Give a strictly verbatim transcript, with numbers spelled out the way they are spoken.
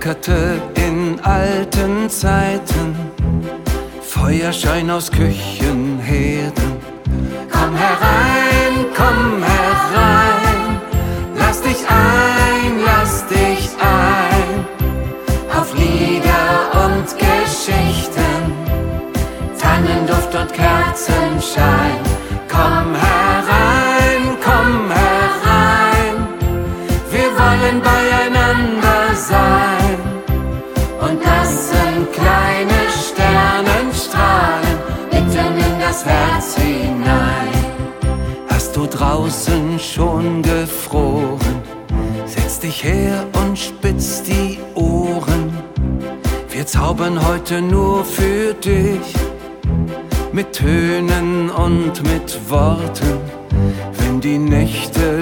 flackerte in alten Zeiten Feuerschein aus Küchenherden. Komm herein, komm herein, lass dich ein, lass dich ein auf Lieder und Geschichten, Tannenduft und Kerzenschein. Komm herein, komm herein, wir wollen beieinander sein und lassen kleine Sternenstrahlen mitten in das Herz hinein. Hast du draußen schon gefroren? Setz dich her und spitz die Ohren. Wir zaubern heute nur für dich, mit Tönen und mit Worten. Wenn die Nächte